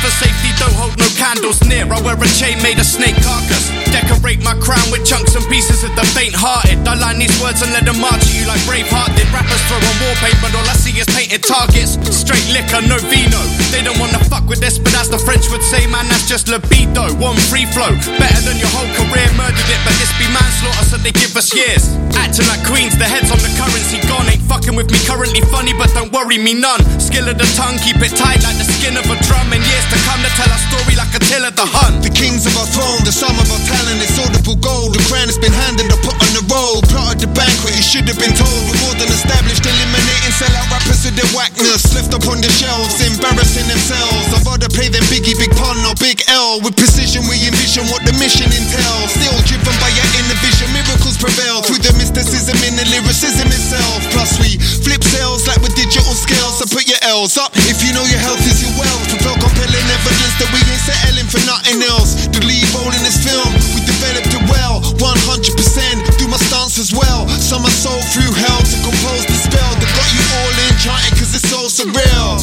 for safety, don't hold no candles near. I wear a chain made of snake carcass. Decorate my crown with chunks and pieces of the faint-hearted. I line these words and let them march at you like Braveheart did. Rappers throw on wallpaper, all I see is painted targets. Straight liquor, no vino. They don't wanna fuck with this, but as the French would say, man, that's just libido. One free flow, better than your whole career. Murdered it, but this be manslaughter, so they give us years. Acting like queens, the heads on the currency gone. Ain't fucking with me, currently funny, but don't worry me none. Skill of the tongue, keep it tight like the skin of a drum. In years to come, to tell our story like Attila the Hun. The kings of our throne, the sum of our talent, it's audible gold. The crown has been handed, I put on the roll. Plotted the banquet, you should have been told. We're more than established, eliminating sellout rappers with their whackness. Left up on the shelves, embarrassing themselves. I'd rather play them Biggie, Big Pun or Big L. With precision we envision what the mission entails. Still driven by your inner vision, miracles prevail. Through the mysticism in the lyricism itself. Plus we flip sales like with digital scales. So put your L's up if you know your health is your wealth. Propel compelling evidence that we ain't settling for nothing else. The lead role in this film, we developed it well. 100% do my stance as well. Some are sold through hell to compose the spell that got you all enchanted cause it's so surreal.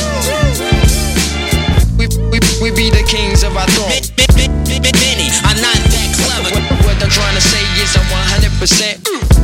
We be the kings of our throne. Many are not that clever. What I'm trying to say is I'm 100%.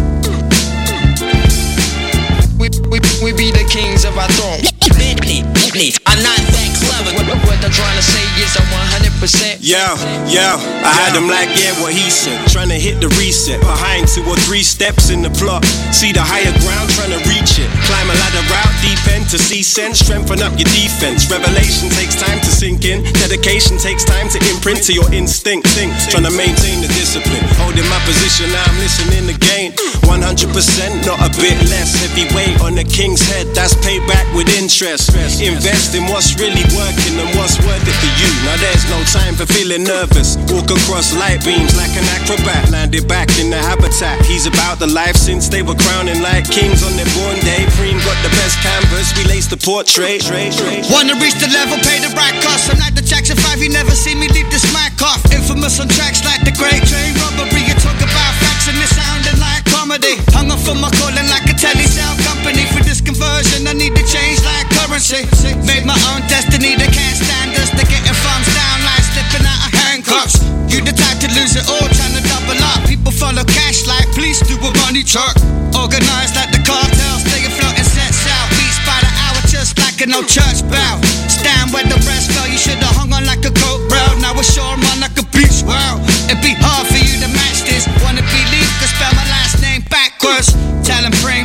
We be the kings of our throne. Many are not that clever. What I'm trying to say is I'm 100%. Yeah, I had them like, yeah, what he said. Trying to hit the reset. Behind 2 or 3 steps in the plot. See the higher ground, trying to reach it. Climb a ladder route, deep end to see sense. Strengthen up your defense. Revelation takes time to sink in. Dedication takes time to imprint to your instinct. Trying to maintain the discipline. Holding my position, now I'm listening again. 100%, not a bit less. Heavy weight on the king's head, that's payback with interest. Invest in what's really working and what's worth it for you. Now there's no time for feeling nervous. Walk across light beams like an acrobat. Landed back in the habitat. He's about the life since they were crowning like kings on their born day. Preem got the best canvas, we laced the portrait. Wanna reach the level, pay the right cost. I'm like the Jackson 5, you never see me leave this mic off. Infamous on tracks like the Great Train Robbery. You talk about facts and it's sounding like comedy. Hung up for my calling like a telly-sound company. For this conversion, I need to change like currency. Made my own destiny, they can't stand us. They're getting thumbs down like slipping out of handcuffs. You the type to lose it all, trying to double up. People follow cash like police do a money truck. Organized like the cartel, stay afloat and sets out. Beats by the hour just like an old church bell. Stand where the rest fell, you should've hung on like a coat rail. Now it's sure I'm on like a beach well. It'd be hard for you to match this. Wanna believe, could spell my last name backwards. Tell 'em bring.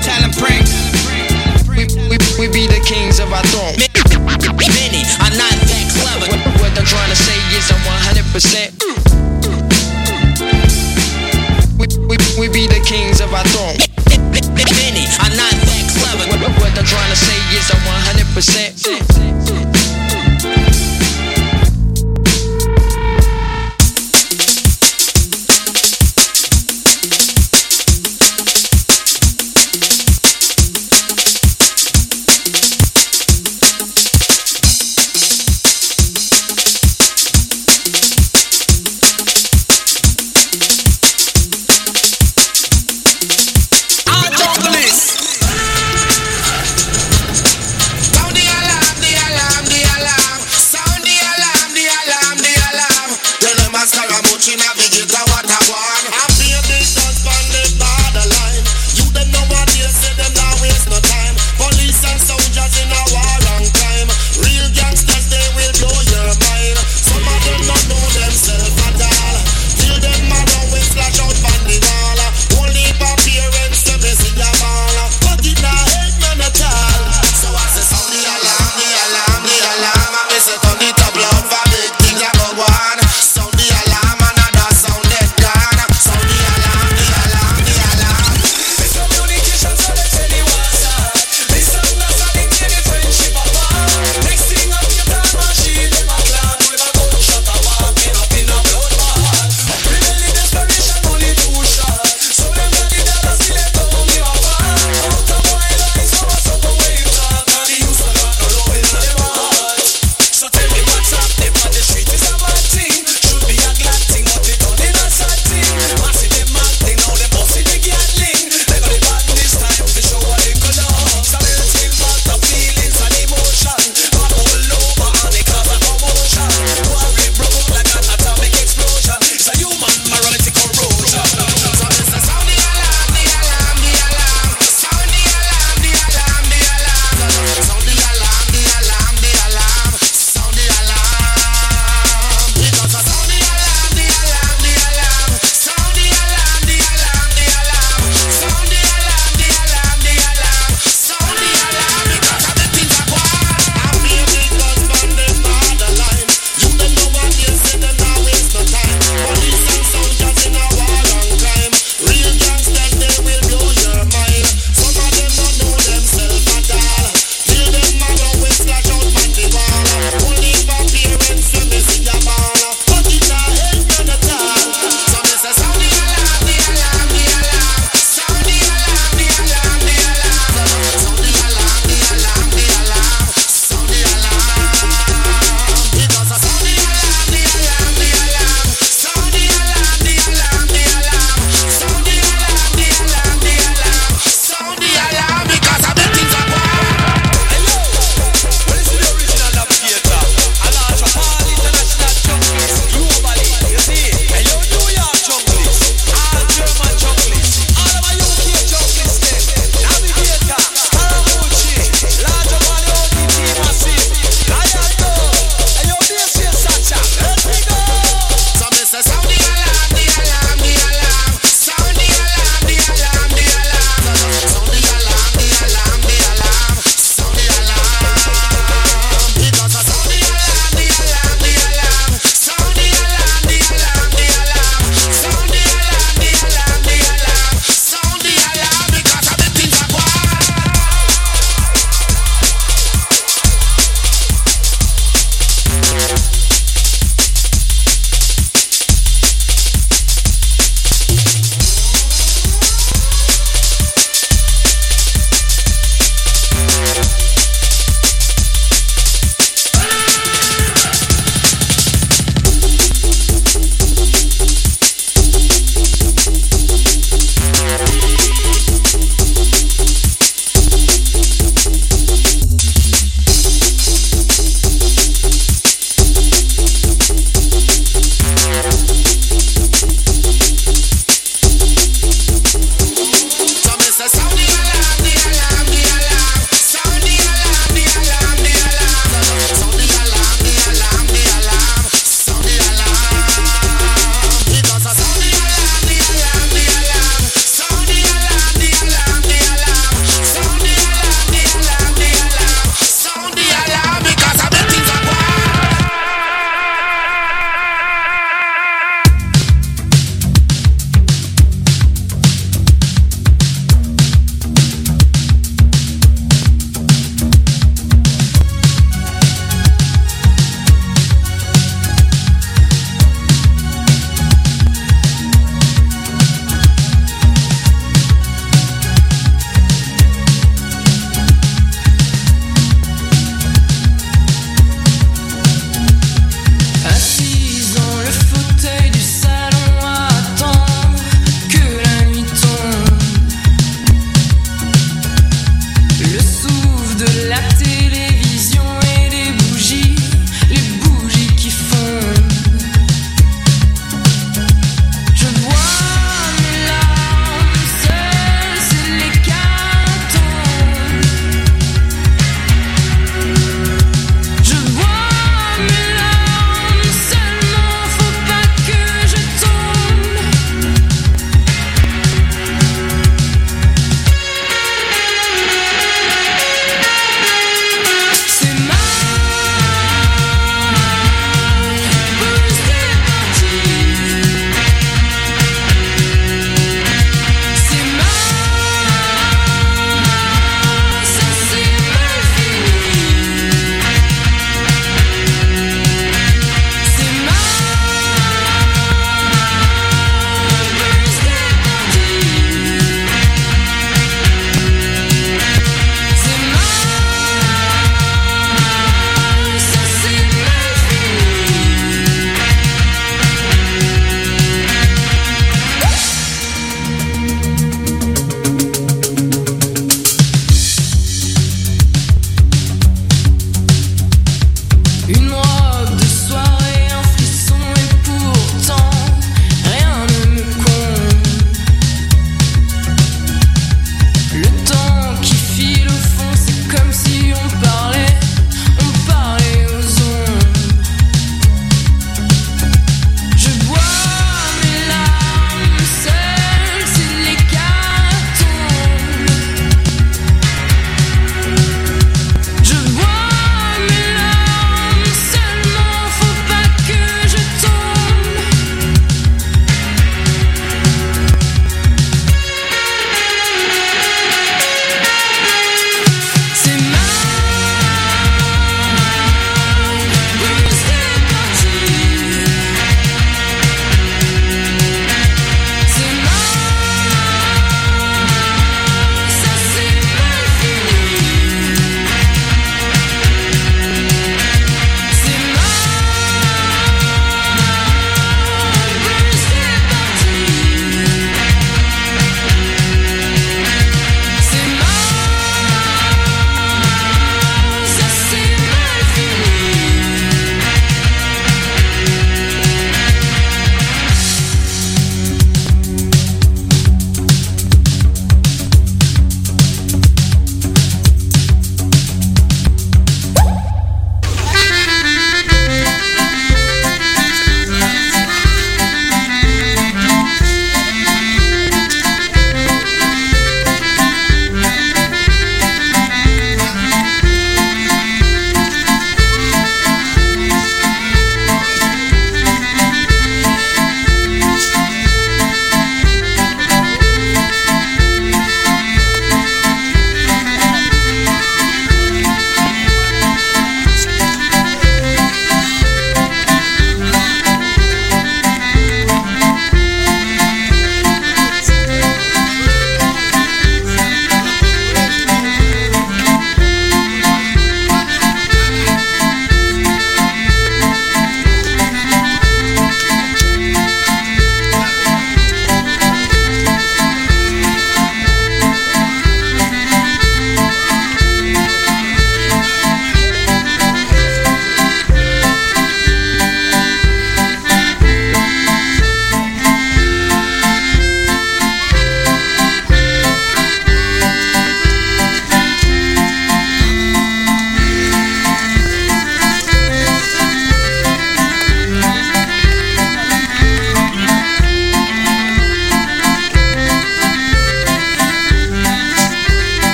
We be the kings of our throne. Many are not that clever. What I'm trying to say is I'm 100%. We be the kings of our throne. Many are not that clever. What I'm trying to say is I'm 100%.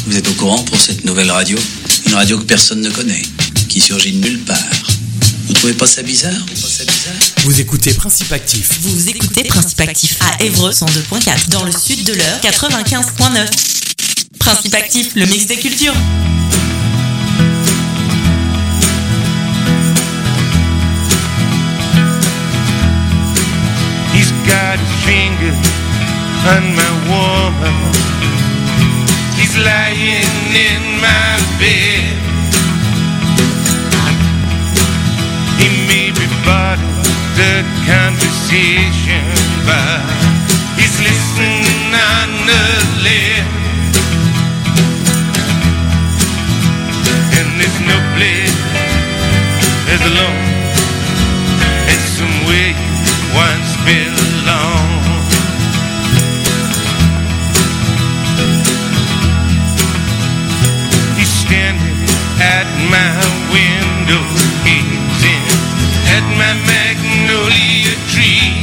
Vous êtes au courant pour cette nouvelle radio? Une radio que personne ne connaît, qui surgit de nulle part. Vous trouvez pas ça bizarre? Vous écoutez Principe Actif. Vous écoutez Principe Actif à Évreux 102.4, dans le sud de l'Eure 95.9. Principe Actif, le mix des cultures. He's got his finger on my woman. He's lying in my bed. He may be part of the conversation, but he's listening on the left. And there's no place as alone as somewhere you once belonged. He's standing at my window, gazing at my magnolia tree,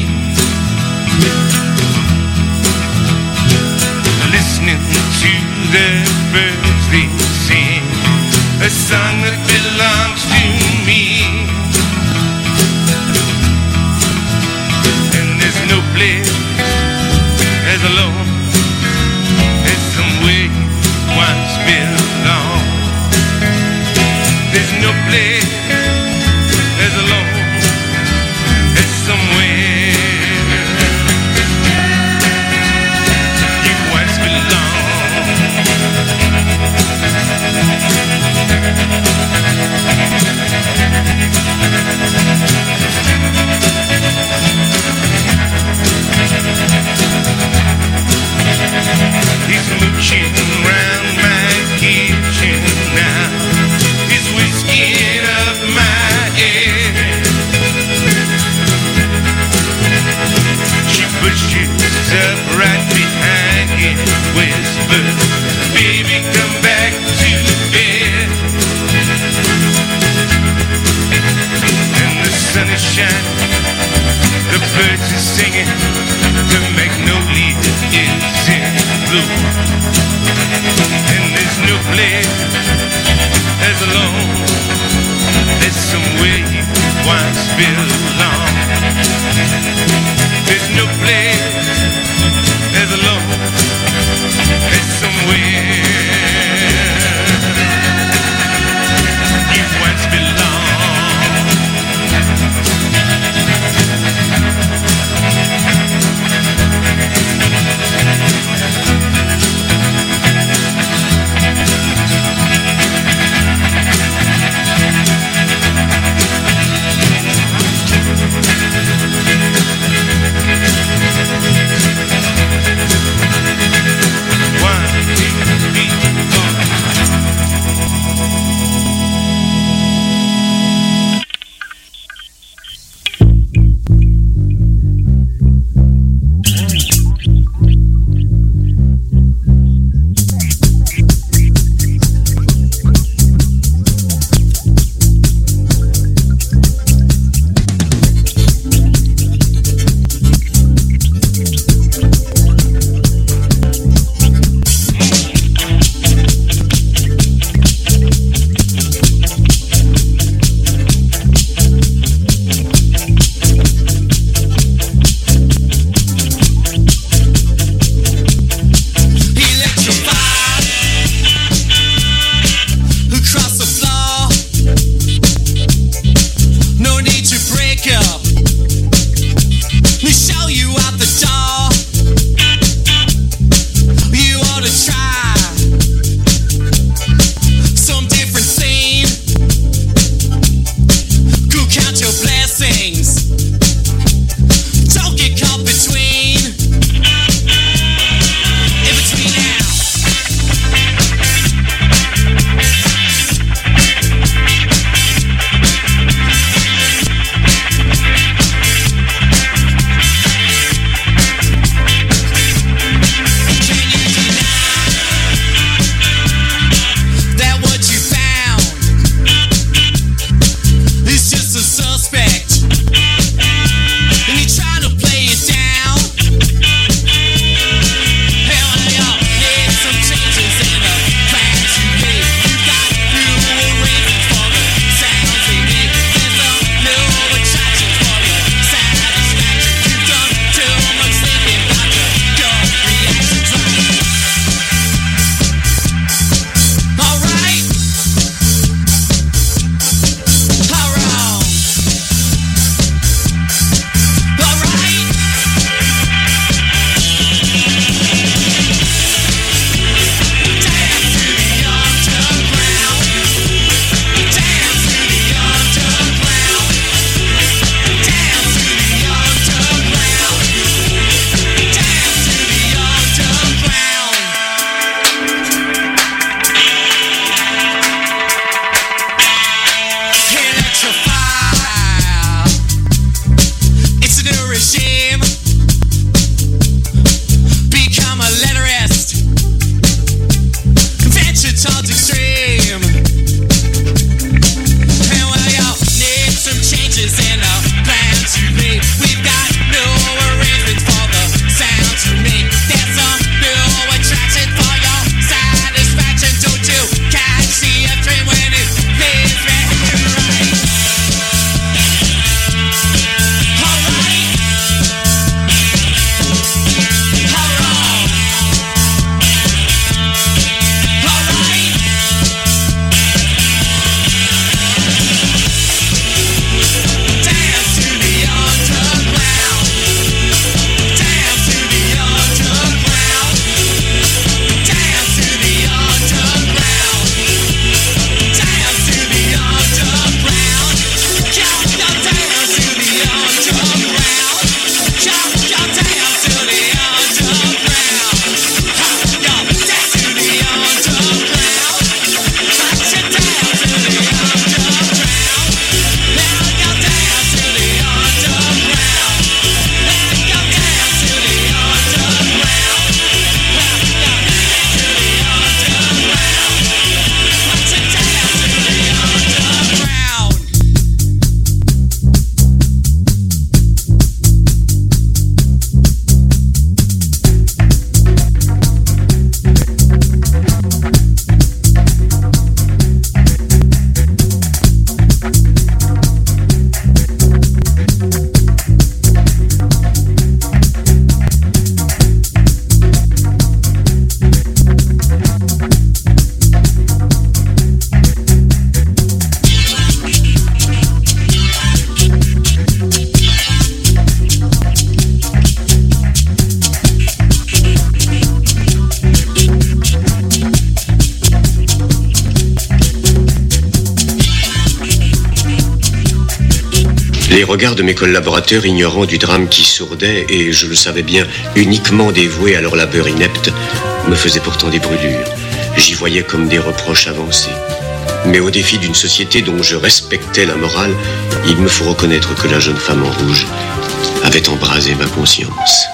listening to the birds they sing, a song that belongs to me. And there's no place as alone as somewhere you once belonged. There's no place as alone as somewhere you once belonged. He's mooching around my kitchen now. He's whisking up my head. She pushes up right behind him, whispers, "Baby, come back to bed." And the sun is shining, the birds are singing, the magnolia is in bloom. And there's no place as alone as somewhere you once belonged. There's no place as alone as somewhere you once belonged. Les regards de mes collaborateurs ignorants du drame qui sourdait, et je le savais bien, uniquement dévoués à leur labeur inepte, me faisaient pourtant des brûlures. J'y voyais comme des reproches avancés. Mais au défi d'une société dont je respectais la morale, il me faut reconnaître que la jeune femme en rouge avait embrasé ma conscience.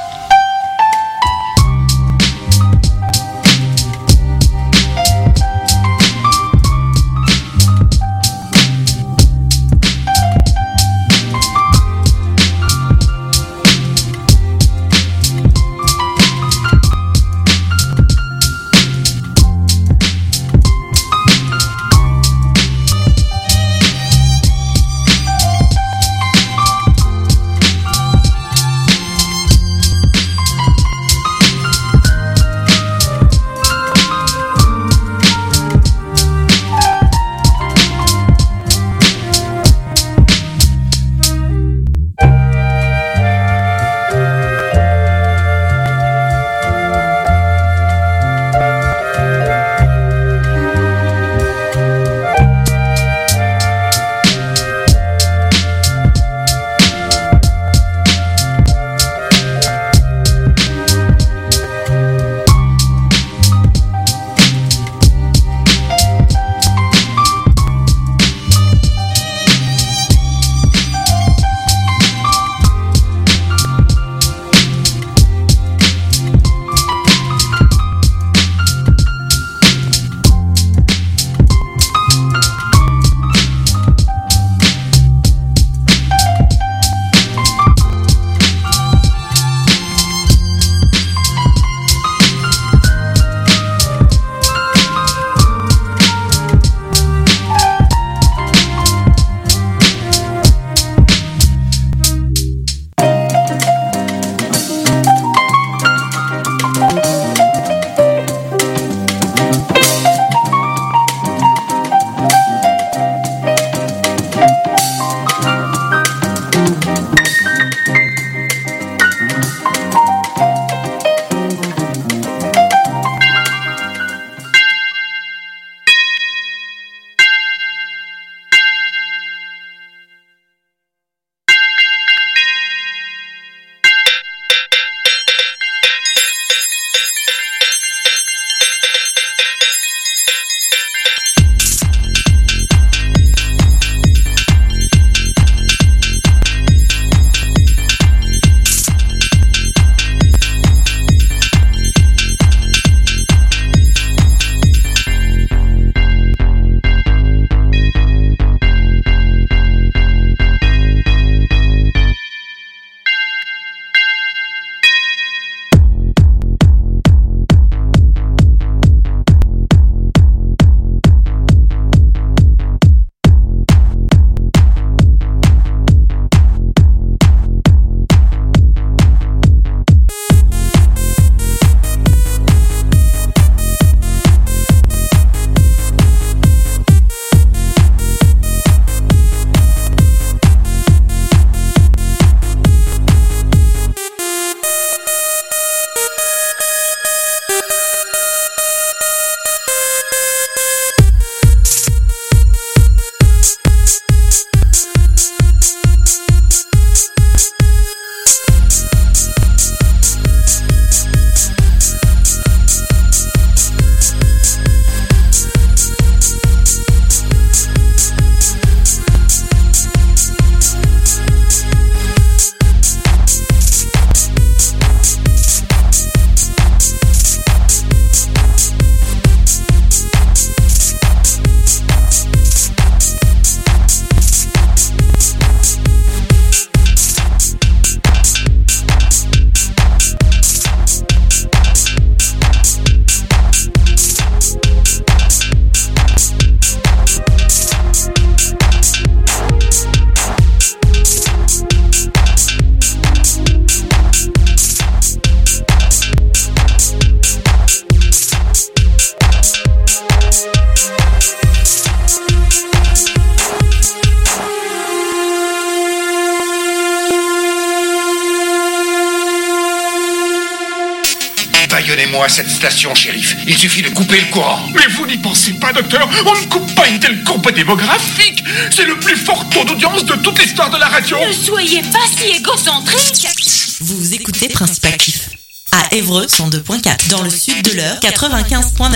à cette station, shérif. Il suffit de couper le courant. Mais vous n'y pensez pas, docteur. On ne coupe pas une telle courbe démographique. C'est le plus fort taux d'audience de toute l'histoire de la radio. Ne soyez pas si égocentrique. Vous écoutez Principe Actif à Évreux 102.4, dans le sud de l'Eure 95.9.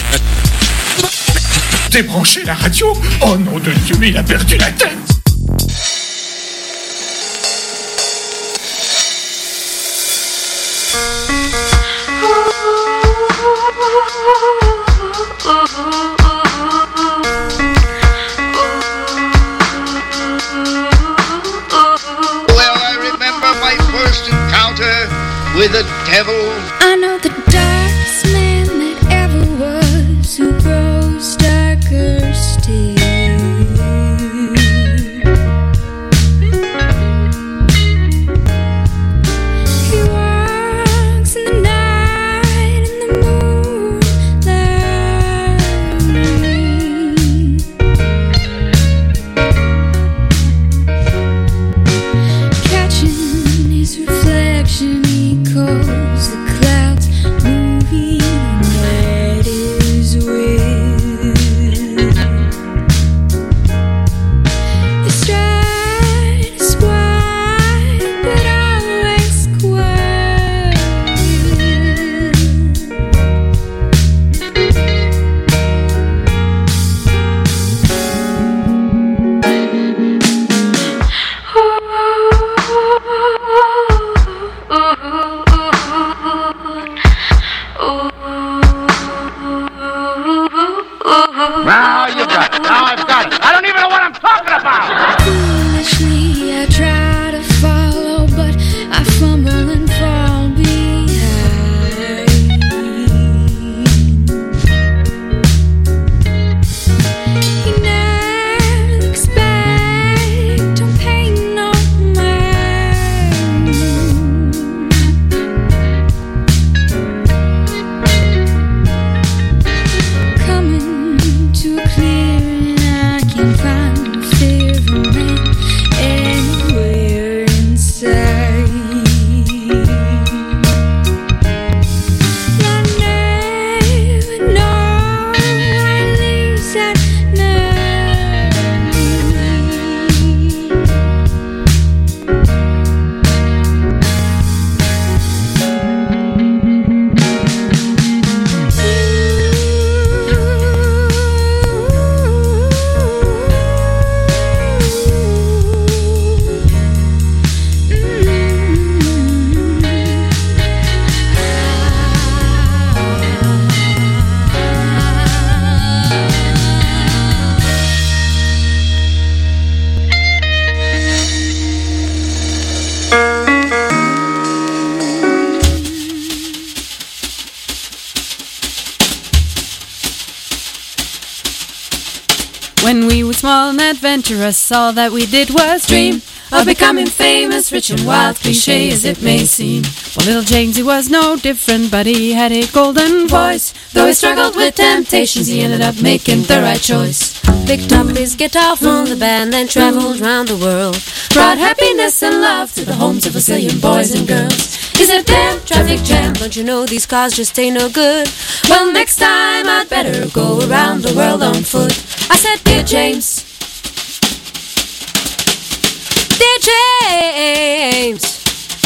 Débranchez la radio. Oh nom de Dieu, il a perdu la tête. With the devil. I know the darkest man that ever was, who grows darker still. He walks in the night in the moonlight, catching his reflection. The clouds moving at his will. His stride is wide, but always quiet. Now you got it. Now I've got it. I don't even know what I'm talking about. Foolishly, I try to follow, but I fumble and fall behind. He never looks back, don't pay no mind. Coming to a clearing, I can't find a favorite man anywhere inside. I never know why I leaves at night. When we were small and adventurous, all that we did was dream of becoming famous, rich and wild, cliche as it may seem. Well, little James, he was no different, but he had a golden voice. Though he struggled with temptations, he ended up making the right choice. Picked up his guitar from the band, then traveled round the world. Brought happiness and love to the homes of a zillion boys and girls. He's a damn traffic jam. Don't you know these cars just ain't no good? Well, next time I'd better go around the world on foot. I said, dear James, Dear James,